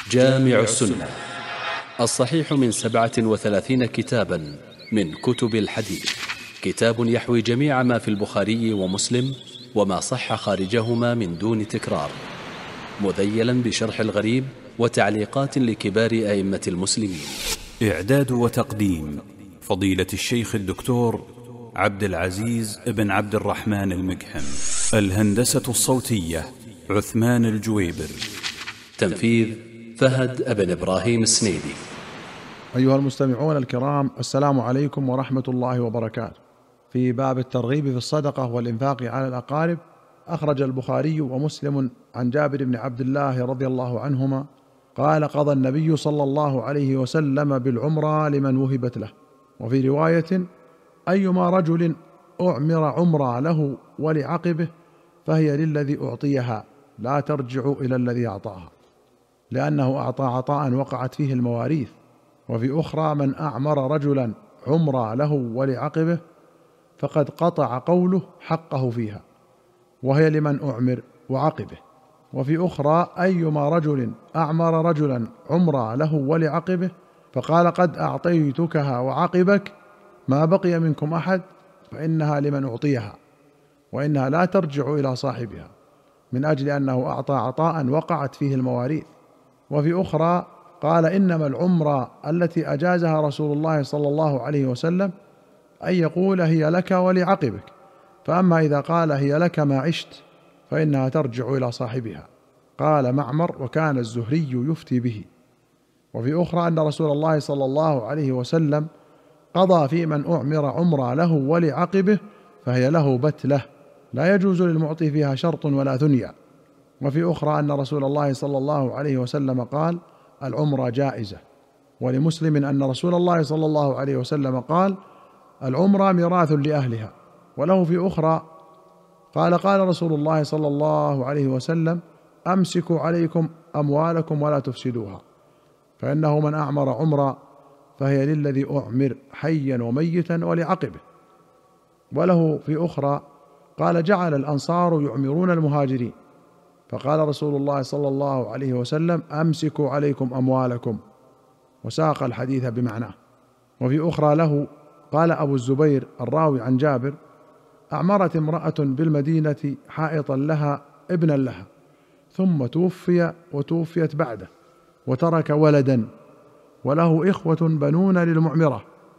جامع السنة الصحيح من 37 كتابا من كتب الحديث، كتاب يحوي جميع ما في البخاري ومسلم وما صح خارجهما من دون تكرار، مذيلا بشرح الغريب وتعليقات لكبار أئمة المسلمين. إعداد وتقديم فضيلة الشيخ الدكتور عبد العزيز بن عبد الرحمن المقحم. الهندسة الصوتية عثمان الجويبر. تنفيذ فهد بن إبراهيم السنيدي. أيها المستمعون الكرام، السلام عليكم ورحمة الله وبركاته. في باب الترغيب في الصدقة والإنفاق على الأقارب، أخرج البخاري ومسلم عن جابر بن عبد الله رضي الله عنهما قال: قضى النبي صلى الله عليه وسلم بالعمرة لمن وهبت له. وفي رواية: أيما رجل أعمر عمرة له ولعقبه فهي للذي أعطيها لا ترجع إلى الذي أعطاها، لأنه أعطى عطاء وقعت فيه المواريث. وفي أخرى: من أعمر رجلا عمرة له ولعقبه فقد قطع قوله حقه فيها، وهي لمن أعمر وعقبه. وفي أخرى: أيما رجل أعمر رجلا عمرة له ولعقبه فقال قد أعطيتكها وعقبك ما بقي منكم أحد فإنها لمن أعطيها، وإنها لا ترجع إلى صاحبها، من أجل أنه أعطى عطاء وقعت فيه المواريث. وفي أخرى قال: إنما العمرة التي أجازها رسول الله صلى الله عليه وسلم أن يقول هي لك ولعقبك، فأما إذا قال هي لك ما عشت فإنها ترجع إلى صاحبها. قال معمر: وكان الزهري يفتي به. وفي أخرى أن رسول الله صلى الله عليه وسلم قضى في من أعمر عمرة له ولعقبه فهي له بتلة، لا يجوز للمعطي فيها شرط ولا ثنيا. وفي أخرى أن رسول الله صلى الله عليه وسلم قال: العمرة جائزة. ولمسلم أن رسول الله صلى الله عليه وسلم قال: العمرة ميراث لأهلها. وله في أخرى قال: قال رسول الله صلى الله عليه وسلم: أمسكوا عليكم أموالكم ولا تفسدوها، فإنه من أعمر عمرة فهي للذي أعمر حيا وميتا ولعقبه. وله في أخرى قال: جعل الأنصار يعمرون المهاجرين، فقال رسول الله صلى الله عليه وسلم: أمسكوا عليكم أموالكم، وساق الحديث بمعناه. وفي أخرى له قال أبو الزبير الراوي عن جابر: أعمرت امرأة بالمدينة حائطا لها ابنا لها، ثم توفي وتوفيت بعده، وترك ولدا وله إخوة بنون للمعمرة،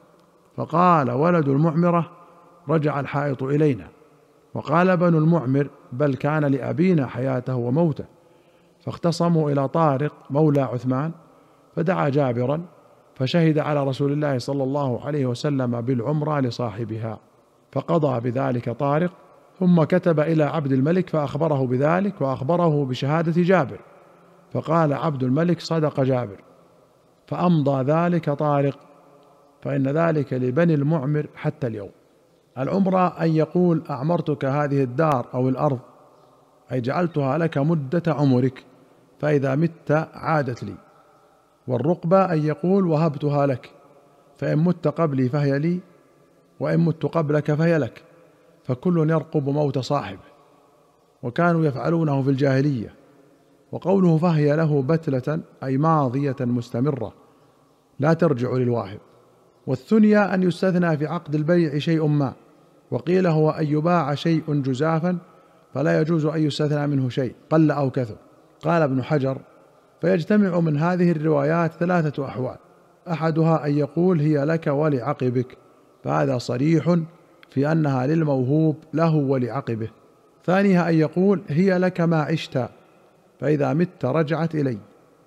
فقال ولد المعمرة: رجع الحائط إلينا. وقال بنو المعمر: بل كان لأبينا حياته وموته. فاختصموا إلى طارق مولى عثمان، فدعا جابرا فشهد على رسول الله صلى الله عليه وسلم بالعمرة لصاحبها، فقضى بذلك طارق، ثم كتب إلى عبد الملك فأخبره بذلك، وأخبره بشهادة جابر، فقال عبد الملك: صدق جابر، فأمضى ذلك طارق، فإن ذلك لبني المعمر حتى اليوم. العمرة أن يقول: أعمرتك هذه الدار أو الأرض، أي جعلتها لك مدة عمرك، فإذا مت عادت لي. والرقبة أن يقول: وهبتها لك، فإن مت قبلي فهي لي، وإن مت قبلك فهي لك، فكل يرقب موت صاحبه، وكانوا يفعلونه في الجاهلية. وقوله فهي له بتلة أي ماضية مستمرة لا ترجع للواهب. والثنية أن يستثنى في عقد البيع شيء ما، وقيل هو أن يباع شيء جزافا فلا يجوز أن يستثنى منه شيء قل أو كثر. قال ابن حجر: فيجتمع من هذه الروايات 3 أحوال: أحدها أن يقول هي لك ولعقبك، فهذا صريح في أنها للموهوب له ولعقبه. ثانيها أن يقول هي لك ما عشت، فإذا مت رجعت إلي،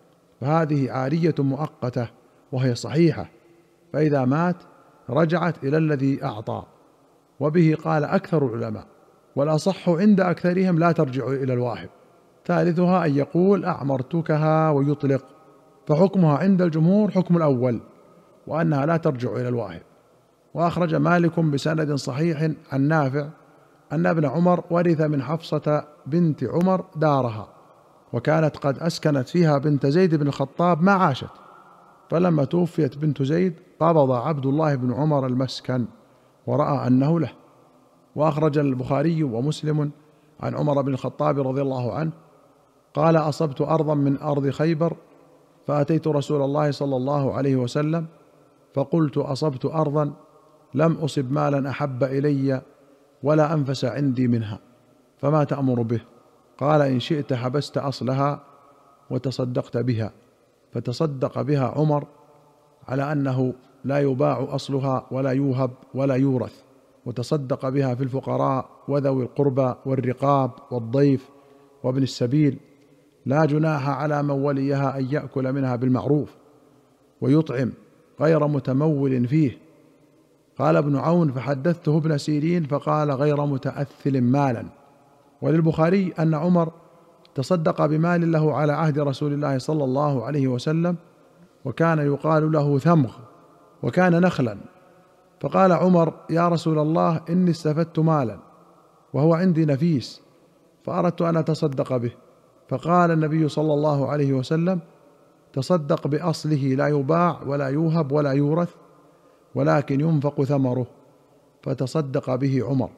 فهذه عارية مؤقتة وهي صحيحة، فإذا مات رجعت إلى الذي أعطى. وبه قال أكثر العلماء، والأصح عند أكثرهم لا ترجع إلى الواهب. ثالثها أن يقول أعمرتكها ويطلق، فحكمها عند الجمهور حكم الأول، وأنها لا ترجع إلى الواهب. وأخرج مالك بسند صحيح عن نافع أن ابن عمر ورث من حفصة بنت عمر دارها، وكانت قد أسكنت فيها بنت زيد بن الخطاب ما عاشت، فلما توفيت بنت زيد قبض عبد الله بن عمر المسكن ورأى أنه له. وأخرج البخاري ومسلم عن عمر بن الخطاب رضي الله عنه قال: أصبت أرضا من أرض خيبر فأتيت رسول الله صلى الله عليه وسلم فقلت: أصبت أرضا لم أصب مالا أحب إلي ولا أنفس عندي منها، فما تأمر به؟ قال: إن شئت حبست أصلها وتصدقت بها. فتصدق بها عمر على أنه لا يباع أصلها ولا يوهب ولا يورث، وتصدق بها في الفقراء وذوي القربى والرقاب والضيف وابن السبيل، لا جناح على من وليها أن يأكل منها بالمعروف ويطعم غير متمول فيه. قال ابن عون: فحدثته ابن سيرين فقال: غير متأثل مالا. وللبخاري أن عمر تصدق بمال له على عهد رسول الله صلى الله عليه وسلم، وكان يقال له ثمغ، وكان نخلا. فقال عمر: يا رسول الله، إني استفدت مالا وهو عندي نفيس، فأردت أن أتصدق به. فقال النبي صلى الله عليه وسلم: تصدق بأصله، لا يباع ولا يوهب ولا يورث، ولكن ينفق ثمره. فتصدق به عمر،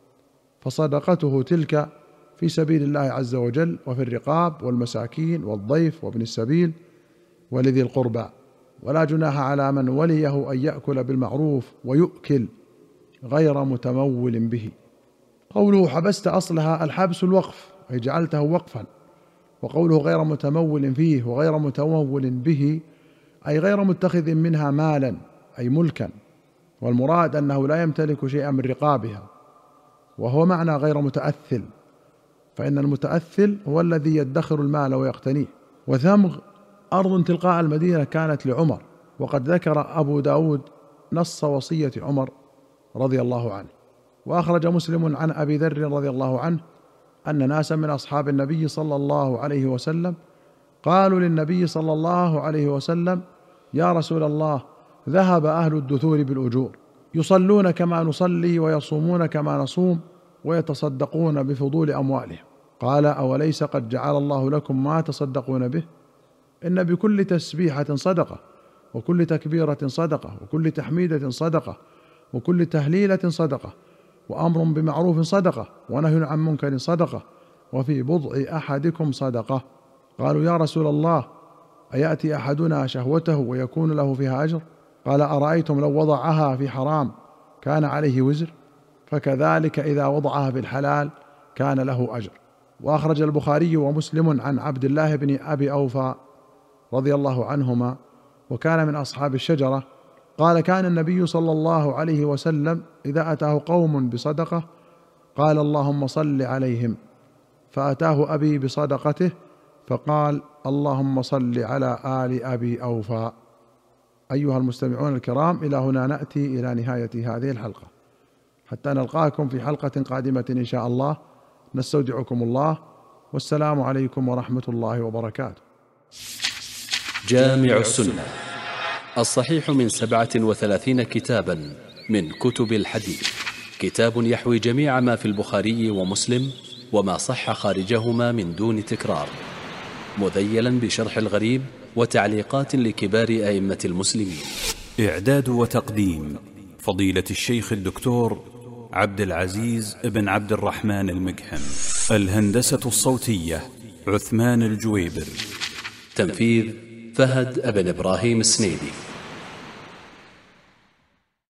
فصدقته تلك في سبيل الله عز وجل، وفي الرقاب والمساكين والضيف وابن السبيل ولذي القربى، ولا جناح على من وليه أن يأكل بالمعروف ويؤكل غير متمول به. قوله حبست أصلها، الحبس الوقف، أي جعلته وقفا. وقوله غير متمول فيه وغير متمول به، أي غير متخذ منها مالا، أي ملكا، والمراد أنه لا يمتلك شيئا من رقابها، وهو معنى غير متأثل، فإن المتأثل هو الذي يدخر المال ويقتنيه. وثمغ أرض تلقاء المدينة كانت لعمر، وقد ذكر أبو داود نص وصية عمر رضي الله عنه. وأخرج مسلم عن أبي ذر رضي الله عنه أن ناسا من أصحاب النبي صلى الله عليه وسلم قالوا للنبي صلى الله عليه وسلم: يا رسول الله، ذهب أهل الدثور بالأجور، يصلون كما نصلي ويصومون كما نصوم ويتصدقون بفضول أموالهم. قال: أوليس قد جعل الله لكم ما تصدقون به؟ إن بكل تسبيحة صدقة، وكل تكبيرة صدقة، وكل تحميدة صدقة، وكل تهليلة صدقة، وأمر بمعروف صدقة، ونهي عن منكر صدقة، وفي بضع أحدكم صدقة. قالوا: يا رسول الله، أيأتي أحدنا شهوته ويكون له فيها أجر؟ قال: أرأيتم لو وضعها في حرام كان عليه وزر؟ فكذلك إذا وضعها في الحلال كان له أجر. وأخرج البخاري ومسلم عن عبد الله بن أبي أوفى رضي الله عنهما، وكان من أصحاب الشجرة، قال: كان النبي صلى الله عليه وسلم إذا أتاه قوم بصدقة قال: اللهم صل عليهم، فأتاه أبي بصدقته فقال: اللهم صل على آل أبي أوفى. أيها المستمعون الكرام، إلى هنا نأتي إلى نهاية هذه الحلقة، حتى نلقاكم في حلقة قادمة إن شاء الله. نستودعكم الله، والسلام عليكم ورحمة الله وبركاته. جامع السنة الصحيح من 37 كتابا من كتب الحديث، كتاب يحوي جميع ما في البخاري ومسلم وما صح خارجهما من دون تكرار، مذيلا بشرح الغريب وتعليقات لكبار أئمة المسلمين. إعداد وتقديم فضيلة الشيخ الدكتور عبد العزيز بن عبد الرحمن المقهم. الهندسة الصوتية عثمان الجويبر. تنفيذ فهد بن إبراهيم السنيدي.